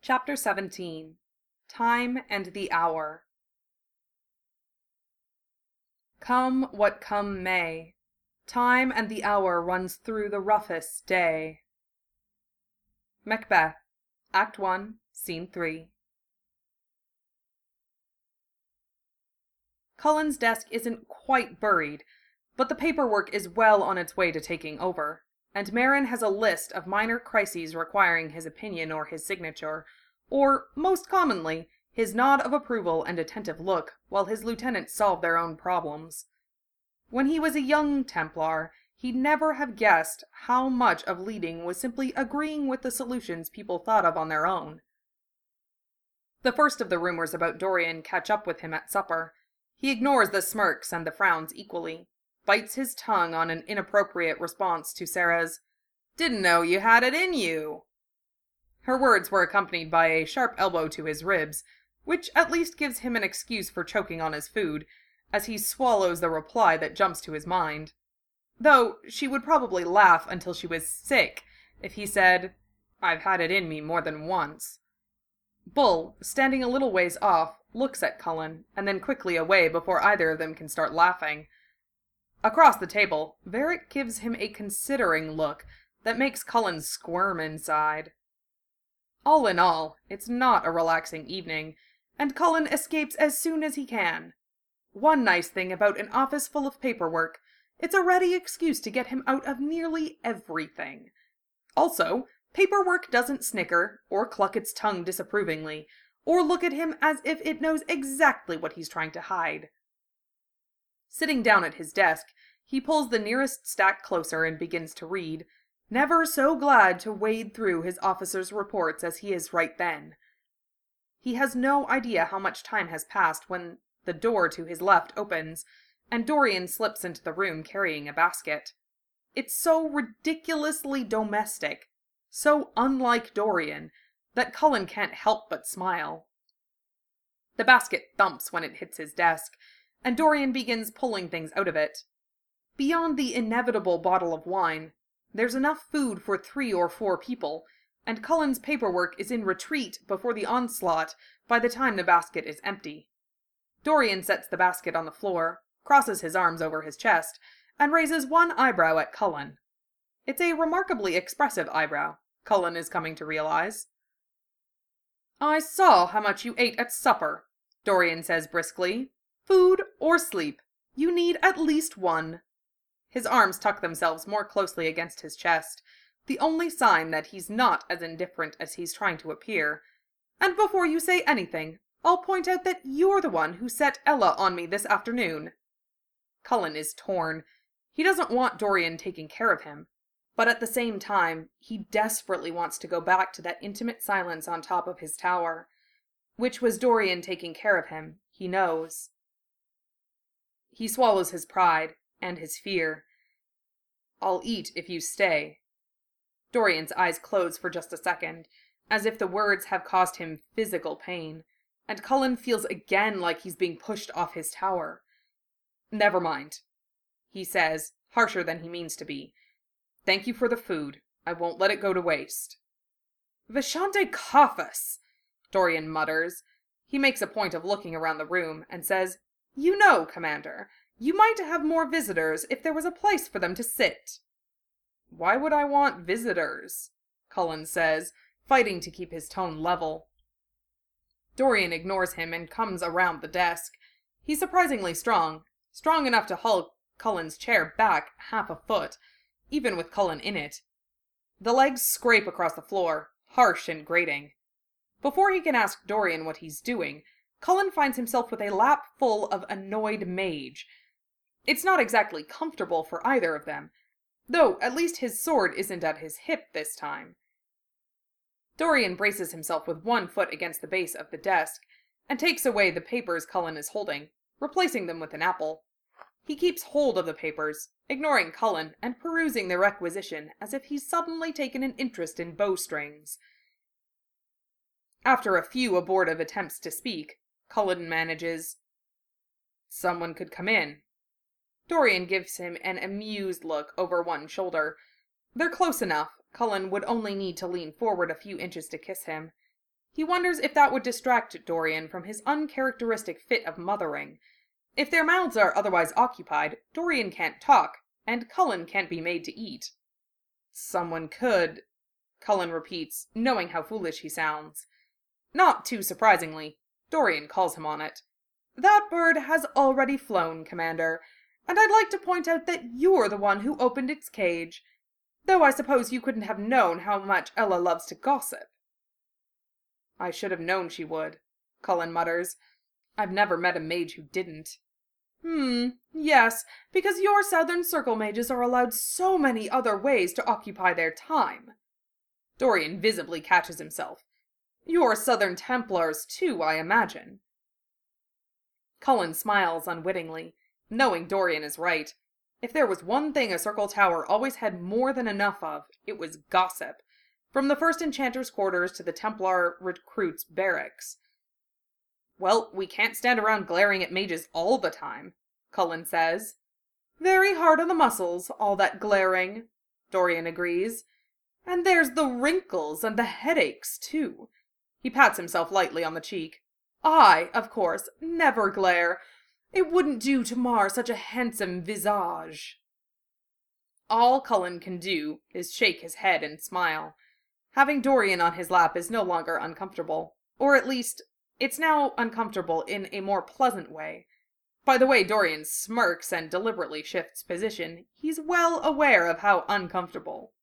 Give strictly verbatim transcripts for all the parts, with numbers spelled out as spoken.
Chapter seventeen. Time and the Hour. Come what come may, time and the hour runs through the roughest day. Macbeth, Act one, Scene three. Cullen's desk isn't quite buried, but the paperwork is well on its way to taking over, and Merrin has a list of minor crises requiring his opinion or his signature, or, most commonly, his nod of approval and attentive look while his lieutenants solve their own problems. When he was a young Templar, he'd never have guessed how much of leading was simply agreeing with the solutions people thought of on their own. The first of the rumors about Dorian catch up with him at supper. He ignores the smirks and the frowns equally, bites his tongue on an inappropriate response to Sarah's, "Didn't know you had it in you." Her words were accompanied by a sharp elbow to his ribs, which at least gives him an excuse for choking on his food, as he swallows the reply that jumps to his mind. Though she would probably laugh until she was sick if he said, "I've had it in me more than once." Bull, standing a little ways off, looks at Cullen, and then quickly away before either of them can start laughing. Across the table, Varric gives him a considering look that makes Cullen squirm inside. All in all, it's not a relaxing evening, and Cullen escapes as soon as he can. One nice thing about an office full of paperwork, it's a ready excuse to get him out of nearly everything. Also, paperwork doesn't snicker, or cluck its tongue disapprovingly, or look at him as if it knows exactly what he's trying to hide. Sitting down at his desk, he pulls the nearest stack closer and begins to read, never so glad to wade through his officers' reports as he is right then. He has no idea how much time has passed when the door to his left opens, and Dorian slips into the room carrying a basket. It's so ridiculously domestic, so unlike Dorian, that Cullen can't help but smile. The basket thumps when it hits his desk, and Dorian begins pulling things out of it. Beyond the inevitable bottle of wine, there's enough food for three or four people, and Cullen's paperwork is in retreat before the onslaught by the time the basket is empty. Dorian sets the basket on the floor, crosses his arms over his chest, and raises one eyebrow at Cullen. It's a remarkably expressive eyebrow, Cullen is coming to realize. "I saw how much you ate at supper," Dorian says briskly. "Food or sleep, you need at least one." His arms tuck themselves more closely against his chest, the only sign that he's not as indifferent as he's trying to appear. "And before you say anything, I'll point out that you're the one who set Ella on me this afternoon." Cullen is torn. He doesn't want Dorian taking care of him, but at the same time, he desperately wants to go back to that intimate silence on top of his tower. Which was Dorian taking care of him, he knows. He swallows his pride, and his fear. "I'll eat if you stay." Dorian's eyes close for just a second, as if the words have caused him physical pain, and Cullen feels again like he's being pushed off his tower. "Never mind," he says, harsher than he means to be. "Thank you for the food. I won't let it go to waste." "Vashante Kaphas," Dorian mutters. He makes a point of looking around the room, and says, "You know, Commander, you might have more visitors if there was a place for them to sit." "Why would I want visitors?" Cullen says, fighting to keep his tone level. Dorian ignores him and comes around the desk. He's surprisingly strong, strong enough to haul Cullen's chair back half a foot, even with Cullen in it. The legs scrape across the floor, harsh and grating. Before he can ask Dorian what he's doing, Cullen finds himself with a lap full of annoyed mage. It's not exactly comfortable for either of them, though at least his sword isn't at his hip this time. Dorian braces himself with one foot against the base of the desk, and takes away the papers Cullen is holding, replacing them with an apple. He keeps hold of the papers, ignoring Cullen and perusing the requisition as if he's suddenly taken an interest in bowstrings. After a few abortive attempts to speak, Cullen manages, "Someone could come in." Dorian gives him an amused look over one shoulder. They're close enough, Cullen would only need to lean forward a few inches to kiss him. He wonders if that would distract Dorian from his uncharacteristic fit of mothering. If their mouths are otherwise occupied, Dorian can't talk, and Cullen can't be made to eat. Someone could, Cullen repeats, knowing how foolish he sounds. Not too surprisingly, Dorian calls him on it. That bird has already flown, Commander, and I'd like to point out that you're the one who opened its cage, though I suppose you couldn't have known how much Ella loves to gossip. I should have known she would, Cullen mutters. I've never met a mage who didn't. Hmm, yes, because your Southern Circle mages are allowed so many other ways to occupy their time. Dorian visibly catches himself. Your Southern Templars, too, I imagine. Cullen smiles unwittingly, knowing Dorian is right. If there was one thing a Circle Tower always had more than enough of, it was gossip, from the first Enchanter's quarters to the Templar recruits' barracks. Well, we can't stand around glaring at mages all the time, Cullen says. Very hard on the muscles, all that glaring, Dorian agrees. And there's the wrinkles and the headaches, too. He pats himself lightly on the cheek. I, of course, never glare. It wouldn't do to mar such a handsome visage. All Cullen can do is shake his head and smile. Having Dorian on his lap is no longer uncomfortable, or at least, it's now uncomfortable in a more pleasant way. By the way Dorian smirks and deliberately shifts position, he's well aware of how uncomfortable.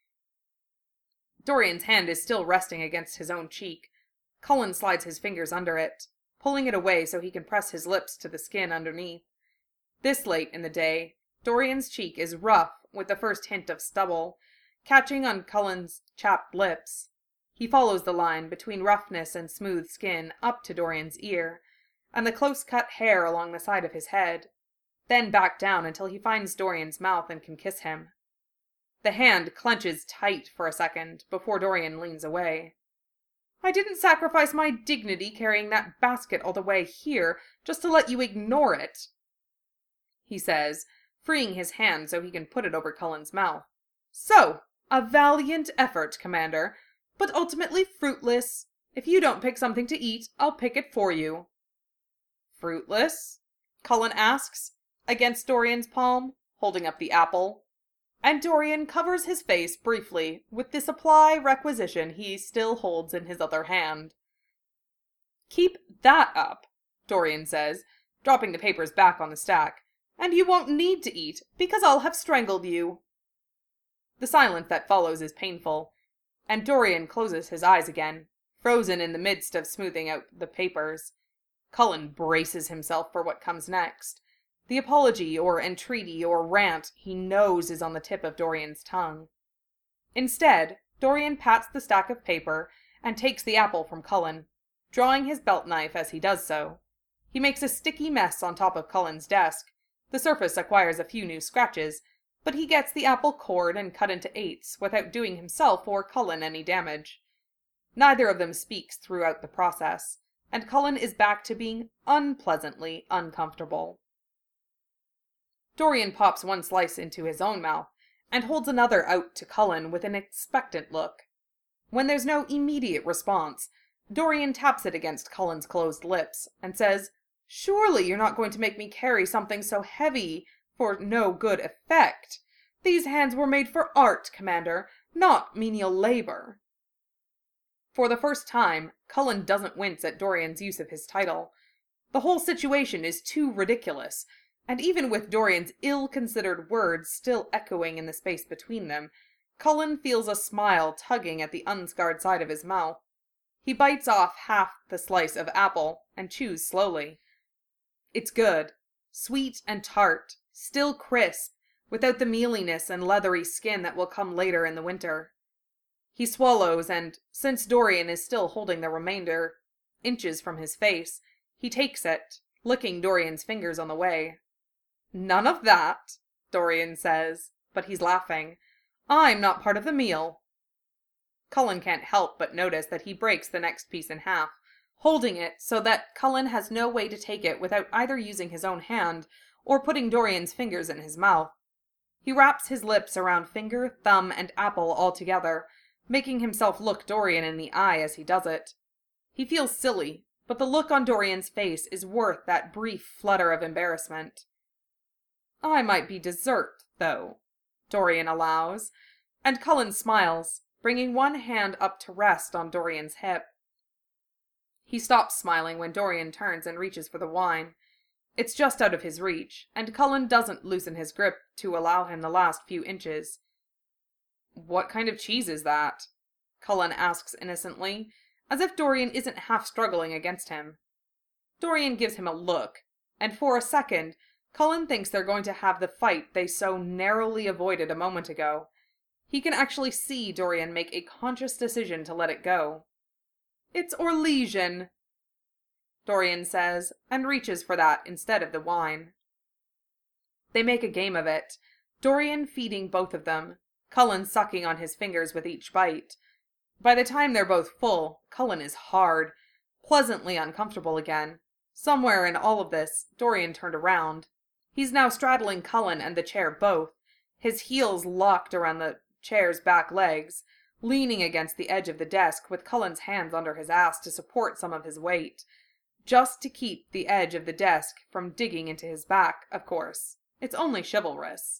Dorian's hand is still resting against his own cheek. Cullen slides his fingers under it, pulling it away so he can press his lips to the skin underneath. This late in the day, Dorian's cheek is rough with the first hint of stubble, catching on Cullen's chapped lips. He follows the line between roughness and smooth skin up to Dorian's ear, and the close-cut hair along the side of his head, then back down until he finds Dorian's mouth and can kiss him. The hand clenches tight for a second before Dorian leans away. I didn't sacrifice my dignity carrying that basket all the way here just to let you ignore it, he says, freeing his hand so he can put it over Cullen's mouth. So, a valiant effort, Commander, but ultimately fruitless. If you don't pick something to eat, I'll pick it for you. Fruitless? Cullen asks, against Dorian's palm, holding up the apple. And Dorian covers his face briefly with the supply requisition he still holds in his other hand. Keep that up, Dorian says, dropping the papers back on the stack, and you won't need to eat, because I'll have strangled you. The silence that follows is painful, and Dorian closes his eyes again, frozen in the midst of smoothing out the papers. Cullen braces himself for what comes next. The apology or entreaty or rant he knows is on the tip of Dorian's tongue. Instead, Dorian pats the stack of paper and takes the apple from Cullen, drawing his belt knife as he does so. He makes a sticky mess on top of Cullen's desk. The surface acquires a few new scratches, but he gets the apple cored and cut into eighths without doing himself or Cullen any damage. Neither of them speaks throughout the process, and Cullen is back to being unpleasantly uncomfortable. Dorian pops one slice into his own mouth, and holds another out to Cullen with an expectant look. When there's no immediate response, Dorian taps it against Cullen's closed lips, and says, Surely you're not going to make me carry something so heavy for no good effect. These hands were made for art, Commander, not menial labor. For the first time, Cullen doesn't wince at Dorian's use of his title. The whole situation is too ridiculous, and even with Dorian's ill-considered words still echoing in the space between them, Cullen feels a smile tugging at the unscarred side of his mouth. He bites off half the slice of apple and chews slowly. It's good, sweet and tart, still crisp, without the mealiness and leathery skin that will come later in the winter. He swallows, and, since Dorian is still holding the remainder inches from his face, he takes it, licking Dorian's fingers on the way. None of that, Dorian says, but he's laughing. I'm not part of the meal. Cullen can't help but notice that he breaks the next piece in half, holding it so that Cullen has no way to take it without either using his own hand or putting Dorian's fingers in his mouth. He wraps his lips around finger, thumb, and apple all together, making himself look Dorian in the eye as he does it. He feels silly, but the look on Dorian's face is worth that brief flutter of embarrassment. I might be dessert, though, Dorian allows, and Cullen smiles, bringing one hand up to rest on Dorian's hip. He stops smiling when Dorian turns and reaches for the wine. It's just out of his reach, and Cullen doesn't loosen his grip to allow him the last few inches. What kind of cheese is that? Cullen asks innocently, as if Dorian isn't half struggling against him. Dorian gives him a look, and for a second, Cullen thinks they're going to have the fight they so narrowly avoided a moment ago. He can actually see Dorian make a conscious decision to let it go. It's Orlesian, Dorian says, and reaches for that instead of the wine. They make a game of it, Dorian feeding both of them, Cullen sucking on his fingers with each bite. By the time they're both full, Cullen is hard, pleasantly uncomfortable again. Somewhere in all of this, Dorian turned around. He's now straddling Cullen and the chair both, his heels locked around the chair's back legs, leaning against the edge of the desk with Cullen's hands under his ass to support some of his weight. Just to keep the edge of the desk from digging into his back, of course. It's only chivalrous.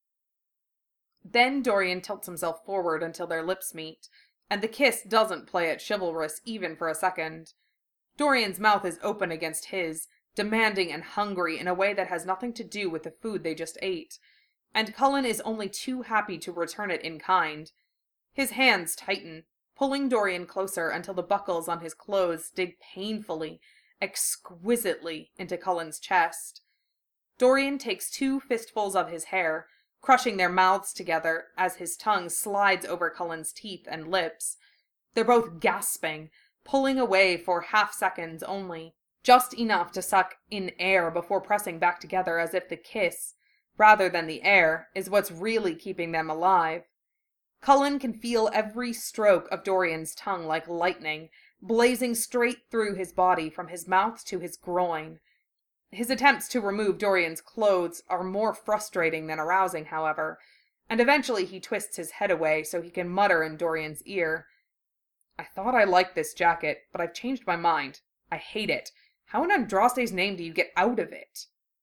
Then Dorian tilts himself forward until their lips meet, and the kiss doesn't play at chivalrous even for a second. Dorian's mouth is open against his, demanding and hungry in a way that has nothing to do with the food they just ate, and Cullen is only too happy to return it in kind. His hands tighten, pulling Dorian closer until the buckles on his clothes dig painfully, exquisitely into Cullen's chest. Dorian takes two fistfuls of his hair, crushing their mouths together as his tongue slides over Cullen's teeth and lips. They're both gasping, pulling away for half seconds only, just enough to suck in air before pressing back together as if the kiss, rather than the air, is what's really keeping them alive. Cullen can feel every stroke of Dorian's tongue like lightning, blazing straight through his body from his mouth to his groin. His attempts to remove Dorian's clothes are more frustrating than arousing, however, and eventually he twists his head away so he can mutter in Dorian's ear, "I thought I liked this jacket, but I've changed my mind. I hate it. How in Andraste's name do you get out of it?"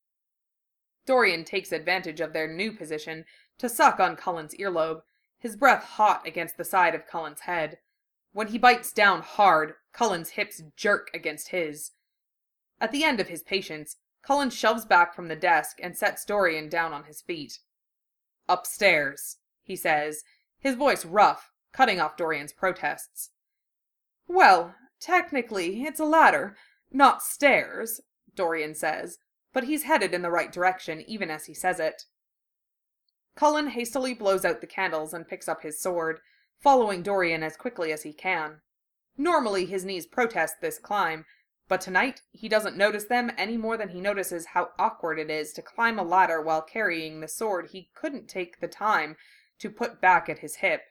Dorian takes advantage of their new position to suck on Cullen's earlobe, his breath hot against the side of Cullen's head. When he bites down hard, Cullen's hips jerk against his. At the end of his patience, Cullen shoves back from the desk and sets Dorian down on his feet. "Upstairs," he says, his voice rough, cutting off Dorian's protests. "Well, technically, it's a ladder, not stairs," Dorian says, but he's headed in the right direction even as he says it. Cullen hastily blows out the candles and picks up his sword, following Dorian as quickly as he can. Normally his knees protest this climb, but tonight he doesn't notice them any more than he notices how awkward it is to climb a ladder while carrying the sword he couldn't take the time to put back at his hip.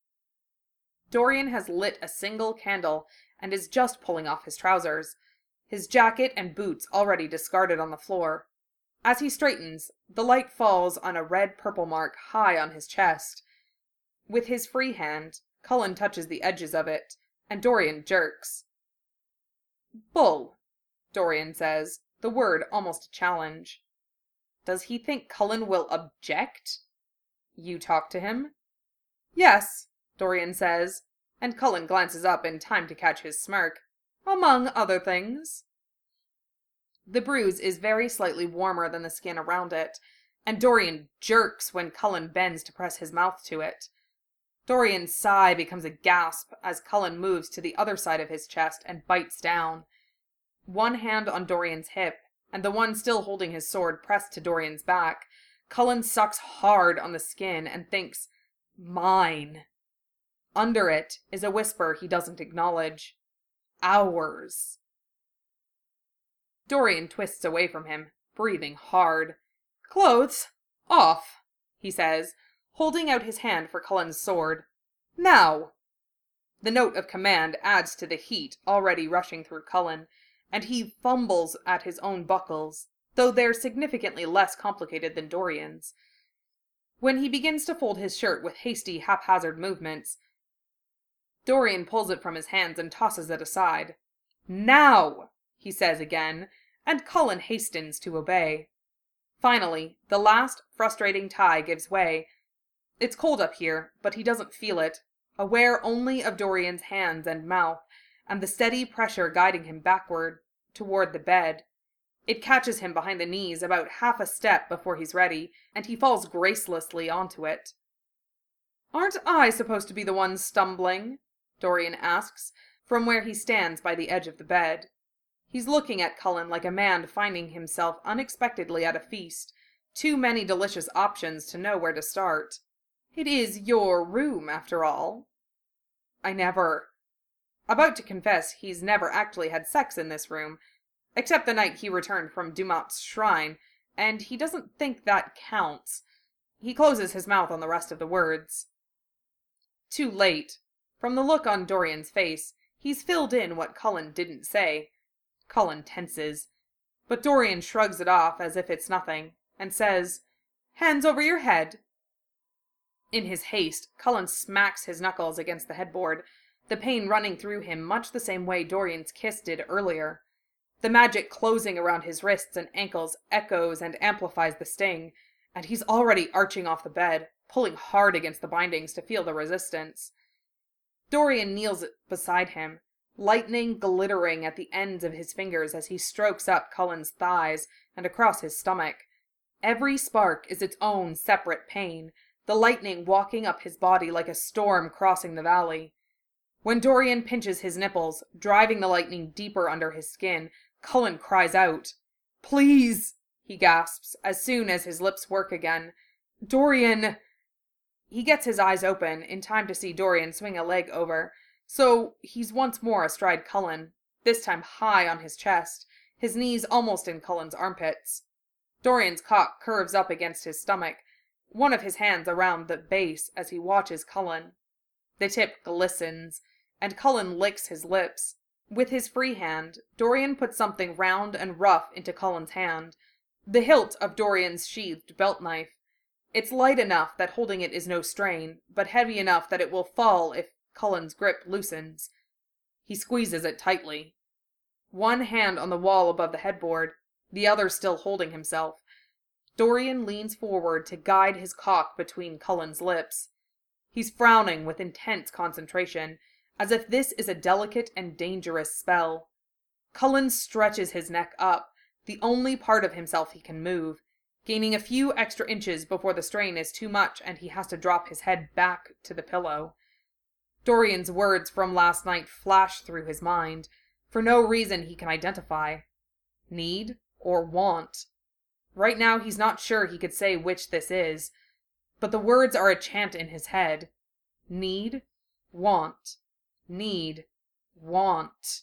Dorian has lit a single candle and is just pulling off his trousers, his jacket and boots already discarded on the floor. As he straightens, the light falls on a red-purple mark high on his chest. With his free hand, Cullen touches the edges of it, and Dorian jerks. "Bull," Dorian says, the word almost a challenge. Does he think Cullen will object? "You talk to him?" "Yes," Dorian says, and Cullen glances up in time to catch his smirk. "Among other things." The bruise is very slightly warmer than the skin around it, and Dorian jerks when Cullen bends to press his mouth to it. Dorian's sigh becomes a gasp as Cullen moves to the other side of his chest and bites down. One hand on Dorian's hip, and the one still holding his sword pressed to Dorian's back, Cullen sucks hard on the skin and thinks, "Mine." Under it is a whisper he doesn't acknowledge. "Ours." Dorian twists away from him, breathing hard. "Clothes off," he says, holding out his hand for Cullen's sword. "Now!" The note of command adds to the heat already rushing through Cullen, and he fumbles at his own buckles, though they're significantly less complicated than Dorian's. When he begins to fold his shirt with hasty, haphazard movements, Dorian pulls it from his hands and tosses it aside. "Now!" he says again, and Cullen hastens to obey. Finally, the last frustrating tie gives way. It's cold up here, but he doesn't feel it, aware only of Dorian's hands and mouth, and the steady pressure guiding him backward, toward the bed. It catches him behind the knees about half a step before he's ready, and he falls gracelessly onto it. "Aren't I supposed to be the one stumbling?" Dorian asks, from where he stands by the edge of the bed. He's looking at Cullen like a man finding himself unexpectedly at a feast, too many delicious options to know where to start. "It is your room, after all." "I never..." About to confess he's never actually had sex in this room, except the night he returned from Dumont's shrine, and he doesn't think that counts. He closes his mouth on the rest of the words. Too late. From the look on Dorian's face, he's filled in what Cullen didn't say. Cullen tenses, but Dorian shrugs it off as if it's nothing, and says, "Hands over your head." In his haste, Cullen smacks his knuckles against the headboard, the pain running through him much the same way Dorian's kiss did earlier. The magic closing around his wrists and ankles echoes and amplifies the sting, and he's already arching off the bed, pulling hard against the bindings to feel the resistance. Dorian kneels beside him, lightning glittering at the ends of his fingers as he strokes up Cullen's thighs and across his stomach. Every spark is its own separate pain, the lightning walking up his body like a storm crossing the valley. When Dorian pinches his nipples, driving the lightning deeper under his skin, Cullen cries out. "Please!" he gasps, as soon as his lips work again. "Dorian!" He gets his eyes open, in time to see Dorian swing a leg over, so he's once more astride Cullen, this time high on his chest, his knees almost in Cullen's armpits. Dorian's cock curves up against his stomach, one of his hands around the base as he watches Cullen. The tip glistens, and Cullen licks his lips. With his free hand, Dorian puts something round and rough into Cullen's hand, the hilt of Dorian's sheathed belt knife. It's light enough that holding it is no strain, but heavy enough that it will fall if Cullen's grip loosens. He squeezes it tightly. One hand on the wall above the headboard, the other still holding himself. Dorian leans forward to guide his cock between Cullen's lips. He's frowning with intense concentration, as if this is a delicate and dangerous spell. Cullen stretches his neck up, the only part of himself he can move, gaining a few extra inches before the strain is too much and he has to drop his head back to the pillow. Dorian's words from last night flash through his mind, for no reason he can identify. Need or want. Right now he's not sure he could say which this is, but the words are a chant in his head. Need, want, need, want.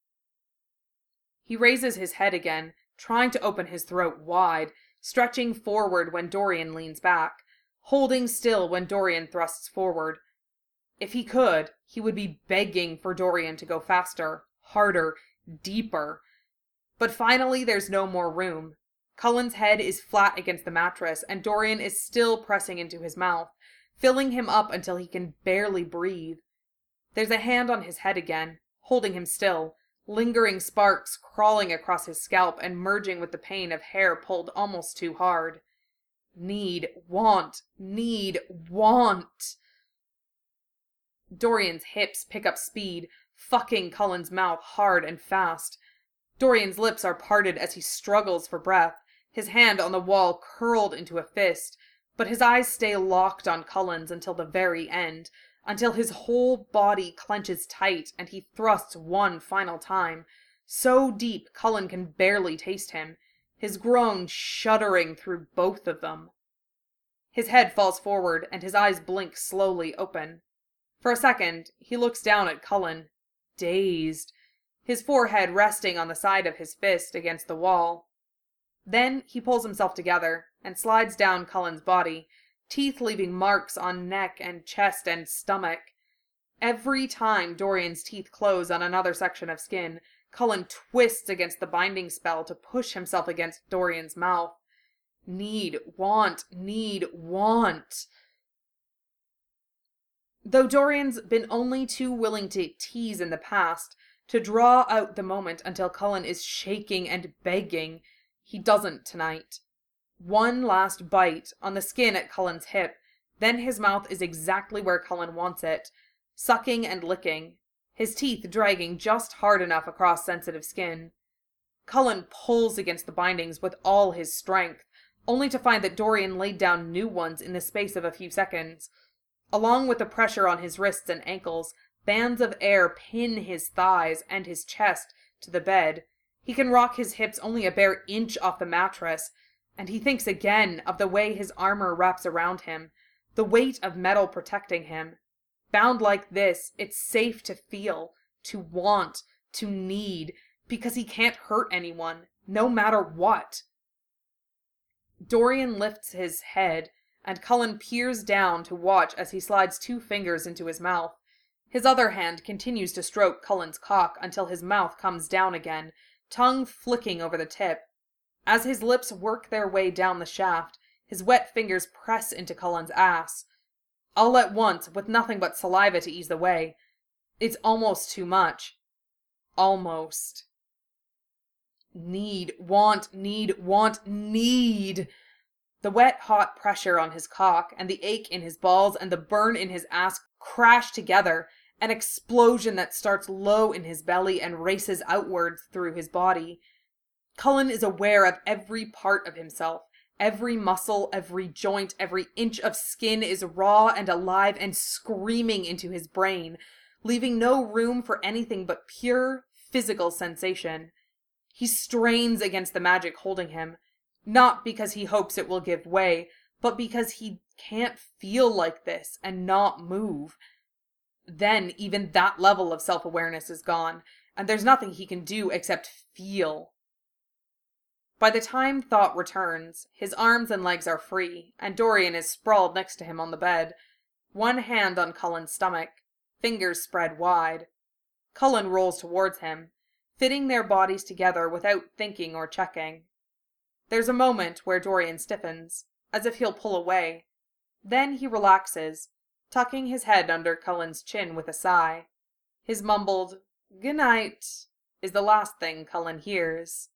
He raises his head again, trying to open his throat wide, stretching forward when Dorian leans back, holding still when Dorian thrusts forward. If he could, he would be begging for Dorian to go faster, harder, deeper. But finally there's no more room. Cullen's head is flat against the mattress, and Dorian is still pressing into his mouth, filling him up until he can barely breathe. There's a hand on his head again, holding him still, lingering sparks crawling across his scalp and merging with the pain of hair pulled almost too hard. Need, want, need, want. Dorian's hips pick up speed, fucking Cullen's mouth hard and fast. Dorian's lips are parted as he struggles for breath, his hand on the wall curled into a fist, but his eyes stay locked on Cullen's until the very end, until his whole body clenches tight and he thrusts one final time, so deep Cullen can barely taste him, his groan shuddering through both of them. His head falls forward and his eyes blink slowly open. For a second, he looks down at Cullen, dazed, his forehead resting on the side of his fist against the wall. Then he pulls himself together and slides down Cullen's body, teeth leaving marks on neck and chest and stomach. Every time Dorian's teeth close on another section of skin, Cullen twists against the binding spell to push himself against Dorian's mouth. Need, want, need, want. Though Dorian's been only too willing to tease in the past, to draw out the moment until Cullen is shaking and begging. He doesn't tonight. One last bite on the skin at Cullen's hip, then his mouth is exactly where Cullen wants it, sucking and licking, his teeth dragging just hard enough across sensitive skin. Cullen pulls against the bindings with all his strength, only to find that Dorian laid down new ones in the space of a few seconds. Along with the pressure on his wrists and ankles, bands of air pin his thighs and his chest to the bed. He can rock his hips only a bare inch off the mattress, and he thinks again of the way his armor wraps around him, the weight of metal protecting him. Bound like this, it's safe to feel, to want, to need, because he can't hurt anyone, no matter what. Dorian lifts his head, and Cullen peers down to watch as he slides two fingers into his mouth. His other hand continues to stroke Cullen's cock until his mouth comes down again, tongue flicking over the tip. As his lips work their way down the shaft, his wet fingers press into Cullen's ass. All at once, with nothing but saliva to ease the way. It's almost too much. Almost. Need, want, need, want, need. The wet, hot pressure on his cock, and the ache in his balls, and the burn in his ass crash together, an explosion that starts low in his belly and races outwards through his body. Cullen is aware of every part of himself. Every muscle, every joint, every inch of skin is raw and alive and screaming into his brain, leaving no room for anything but pure physical sensation. He strains against the magic holding him, not because he hopes it will give way, but because he can't feel like this and not move. Then even that level of self-awareness is gone, and there's nothing he can do except feel. By the time thought returns, his arms and legs are free, and Dorian is sprawled next to him on the bed, one hand on Cullen's stomach, fingers spread wide. Cullen rolls towards him, fitting their bodies together without thinking or checking. There's a moment where Dorian stiffens, as if he'll pull away. Then he relaxes, tucking his head under Cullen's chin with a sigh. His mumbled, "Good night," is the last thing Cullen hears.